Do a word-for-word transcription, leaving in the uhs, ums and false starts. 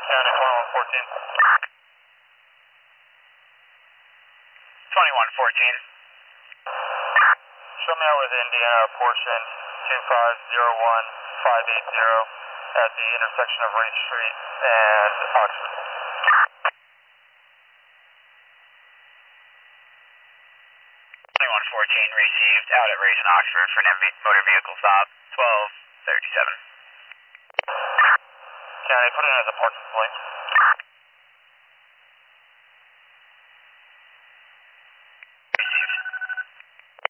County twenty-one fourteen. twenty-one fourteen. Show me out with Indiana portion two five zero one five eight zero at the intersection of Ray Street and Oxford. twenty-one fourteen received out at Ray's in Oxford for an M V motor vehicle stop, twelve thirty-seven. County, put it in as a parking plate.